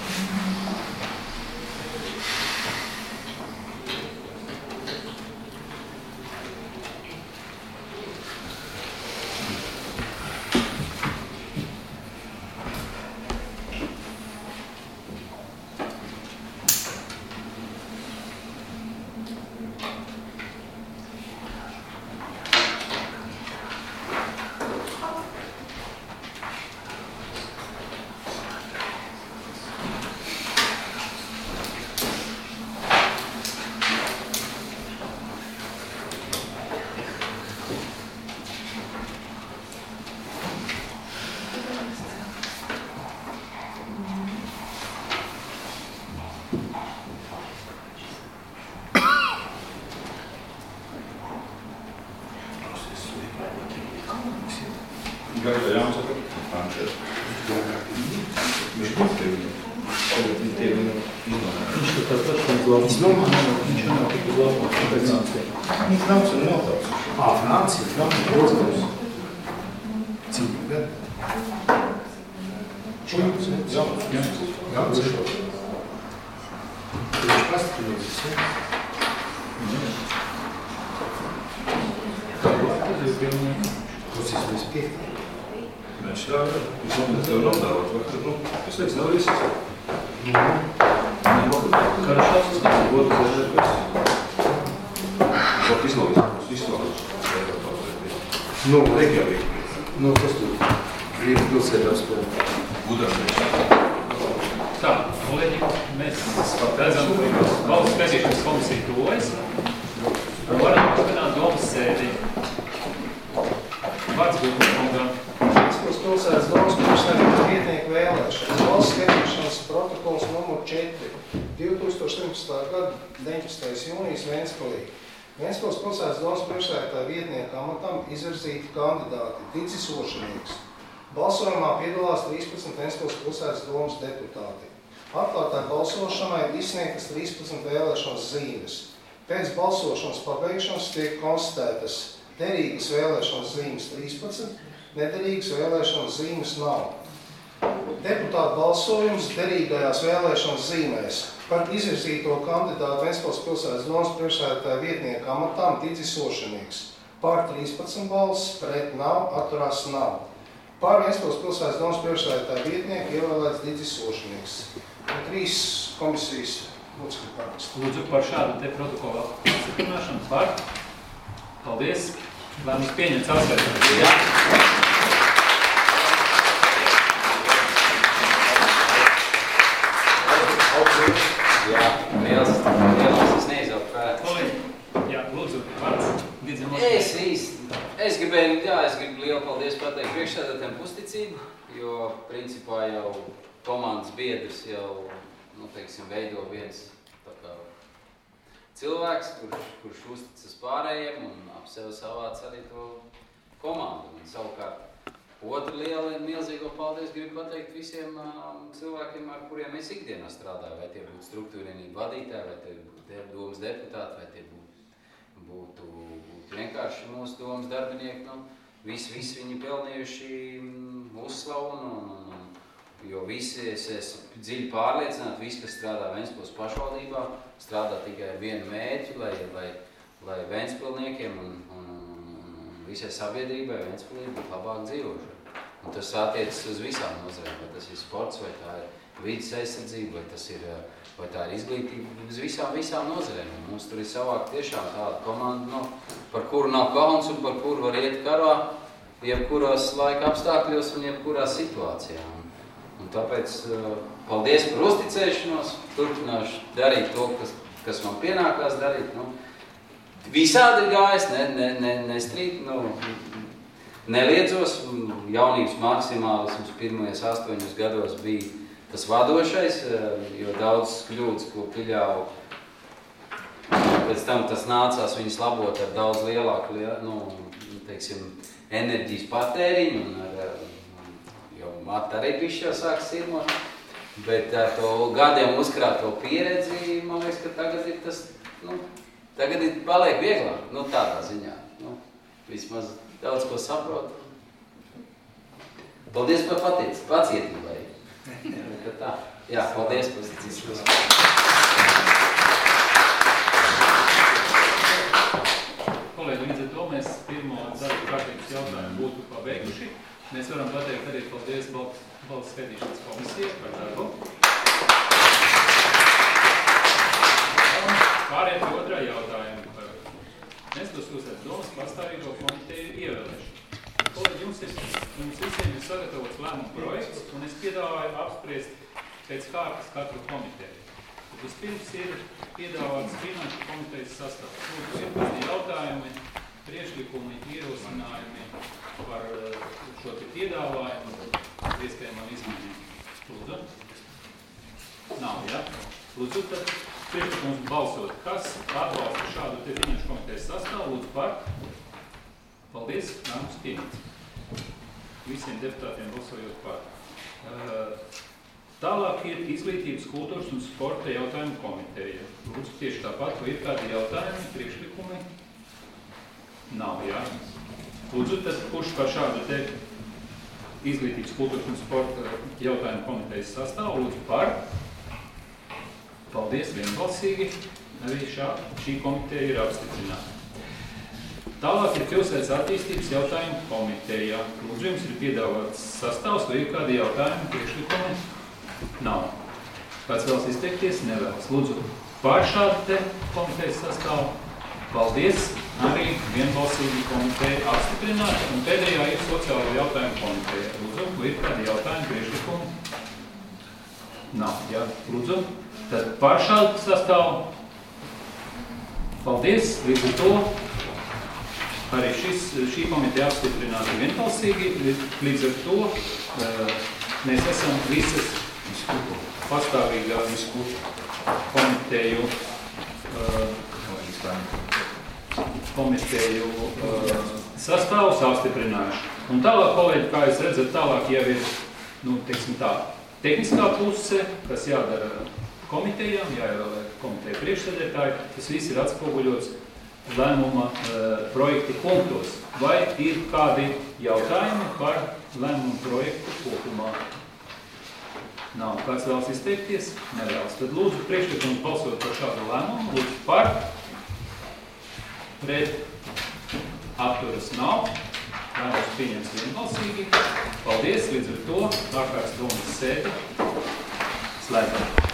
C: Gaida Jānis ar Frančēs. Viņš ir tevi. Tagad viņi tevi izdomā.
A: Viņš tur tāds pašs labs.
F: Izdomā?
A: Viņš jau nav tik labs. Tāpēc nācija.
F: Viņš nav un notauts. Ā, Francija, Francija, protams. Cik gadu? Čuņas, ne?
C: Jānis.
F: Jānis. Jānis. Viņš paskatījās, ne?
A: Tas ir pilnīgi.
F: Tas ir viss piekti.
C: Viņš tā ir. Viņš man tev nodāvāt vakar. Nu, es teicu, nav visis.
A: Karšās uz kāds būtu zažēkos.
C: Vot izlaujas. Izlaujas.
F: Nu,
C: Reikjavik.
F: nu, kas tur? Rīgas pilsētās to.
C: Budapešts.
A: Tā, kolēģi, mēs redzam, ka valsts pētīšanas komisija tuvojas. Varam apskanāt domas sēdi. Vārds būtu kungam.
I: Ventspils pilsētas domas priekšsēdētāja vietnieku vēlēšanas. Valsts skatīšanas protokols numur četri, divi tūkstoši septiņpadsmitā gada deviņpadsmitais jūnijas Ventspilī. Ventspils pilsētas domas priekšsēdētāja vietnieku amatam izvirzīti kandidāti Dicis Ošanieks. Balsojumā piedalās trīspadsmit Ventspils pilsētas domas deputāti. Atklātā balsošanai ir izsniegtas trīspadsmit vēlēšanas zīmes. Pēc balsošanas pabeigšanas tiek konstatētas derīgas vēlēšanas zīmes trīspadsmit, nederīgas vēlēšanas zīmes nav. Deputātu balsojums derīgajās vēlēšanas zīmēs par izvirzīto kandidātu Ventspils pilsētas domas priekšsēdētāja vietnieka amatām Dicis Ošanieks. Par trīspadsmit balsis, pret nav, atturās nav. Par Ventspils pilsētas domas priekšsēdētāja vietnieku ievēlēts Dicis Ošanieks. Un trīs komisijas locekļi paraksta.
A: Lūdzu par šādu te protokolu apstiprināšanu par. Paldies. Lēmums pieņemts apsvēršanas. Jā.
J: Jā, liels, liels, es neizaugu vērts.
A: Kolēģi, jā, lūdzu, vārds.
J: Es īsti, es gribēju, jā, es gribu lielu paldies pateikt priekšsēdētājiem uzticību, jo principā jau komandas biedrs jau, nu, teiksim, veido viens tā kā cilvēks, kurš, kurš uzticas pārējiem un ap sevi savāc arī to komandu. Un savukārt otru lielu milzīgo paldies gribu pateikt visiem um, cilvēkiem, ar kuriem es ikdienā strādāju, vai tie būtu struktūrienīgi vadītāji, vai tie būtu domas deputāti, vai tie būtu, būtu, būtu vienkārši mūsu domas darbinieki. Nu, visi, visi viņi pelnījuši uzslavu, un, un, un, jo visi, es esmu dziļi pārliecināti, visi, kas strādā Ventspils pašvaldībā, strādā tikai ar vienu mērķi, lai, lai, lai Ventspilniekiem un, un, un visai sabiedrībai Ventspilī būtu labāk dzīvošana. Un tas attiecas uz visām nozarēm, vai tas ir sports, vai tā ir vides aizsardzība, vai, tas ir, vai tā ir izglītība, uz visām, visām nozarēm. Un mums tur ir savākt tiešām tāda komanda, no, par kuru nav kauns un par kuru var iet karā, jebkuros laika apstākļos un jebkurā situācijā. Un, un tāpēc paldies par uzticēšanos, turpināšu darīt to, kas, kas man pienākās darīt. Nu, visādi ir gājis, ne, ne, ne, ne strīt, nu, neliedzos, jaunības maksimālisms pirmajos astoņos gados bija tas vadošais, jo daudz kļūdas, ko pieļāvu, pēc tam tas nācās viņas labot ar daudz lielāku, nu, teiksim, enerģijas patēriņu, un ar, jau mata arī bišķi jau sāks sirmot, bet ar to gadiem uzkrāto pieredzi, man liekas, ka tagad ir tas, nu, tagad ir paliek vieglāk, nu, tādā ziņā, nu, vismaz daudz ko saprotu. Paldies par patic, pacietībai. Tā. Jā, paldies par uzticības.
A: Kolēģi, līdz ar to mēs pirmo darbu kārtības jautājumu būtu pabeiguši. Mēs varam pateikt arī paldies balss skaitīšanas komisijai par darbu. Pārējiem pie otrā jautājuma par Nestos pilsētas domas pastāvīgo komiteju ievēlēšanu. Kolēģi, jums, ir, jums visiem ir sagatavots lēmumu projekts, un es piedāvāju apspriest pēc kārtas katru komiteju. Vispirms ir piedāvāts finanšu komitejas sastāvs. Lūdzu, ir kādi jautājumi, priekšlikumi, ierosinājumi par šo te piedāvājumu, iespējamām izmaiņām. Lūdzu. Nav, ja? Lūdzu, tad priekšlikums balsot. Kas atbalsta šādu te finanšu komitejas sastāvu? Lūdzu par. Paldies, nāms pieņemts. Visiem deputātiem balsojot par. Tālāk ir izglītības, kultūras un sporta jautājumu komiteja. Lūdzu, tieši tāpat, vai ir kādi jautājumi, priekšlikumi? Nav, jā. Lūdzu, tad kurš par šādu te izglītības, kultūras un sporta jautājumu komitejas sastāvu? Lūdzu, par. Paldies, vienbalsīgi. Arī šā, šī komiteja ir apstiprināta. Tālāk ir pilsētas attīstības jautājumu komiteja. Lūdzu, jums ir piedāvāts sastāvs, vai ir kādi jautājumi, priekšlikumi? Nav. Kāds vēlas izteikties? Nevēlas. Lūdzu, pār šādu te komitejas sastāvu. Paldies. Arī vienbalsīgi komiteja apstiprināta. Un pēdējā ir sociālo jautājumu komiteja. Lūdzu, vai ir kādi jautājumi, priekšlikumi? Nav. Jā, lūdzu. Tad pār šādu sastāvu. Paldies. Līdz ar to arī šis, šī komiteja apstiprināta vienbalsīgi. Līdz ar to mēs esam visas pastāvīgās komiteju, komiteju sastāvus apstiprinājuši. Un tālāk, kolēģi, kā jūs redzat, tālāk jau ir, nu, teiksim tā, tehniskā puse, kas jādara komitejām, jāievēlē komiteja priekšsēdētāji, tas viss ir atspoguļots lēmuma uh, projekti punktos. Vai ir kādi jautājumi par lēmumu projektu kopumā? Nav. Kāds vēlas izteikties? Nevēlas. Tad lūdzu priekšlikumus balsot par šādu lēmumu. Lūdzu par. Pret. Atturas nav. Lēmums pieņems vienbalsīgi. Paldies. Līdz ar to ārkārtas domas sēdi slēdzam.